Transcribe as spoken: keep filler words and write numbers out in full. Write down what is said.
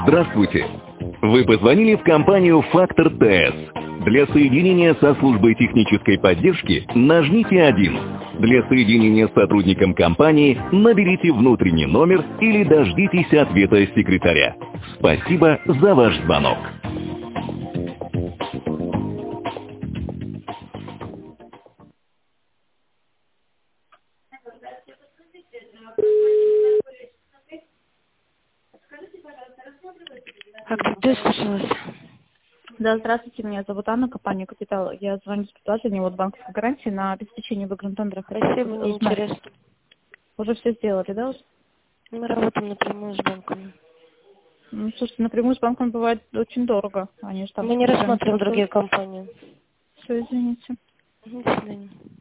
Здравствуйте. Вы позвонили в компанию «Фактор ТС». Для соединения со службой технической поддержки нажмите один. Для соединения с сотрудником компании наберите внутренний номер или дождитесь ответа секретаря. Спасибо за ваш звонок. Как-то слышалось. Да, здравствуйте, меня зовут Анна, компания «Капитал». Я звоню с предложением от банковской гарантии на обеспечение в игротендерах. Спасибо, мне интересно. Уже все сделали, да? Мы работаем напрямую с банками. Ну, слушайте, напрямую с банком бывает очень дорого. Они же там Мы не рассматриваем другие компании. Все, извините. До свидания.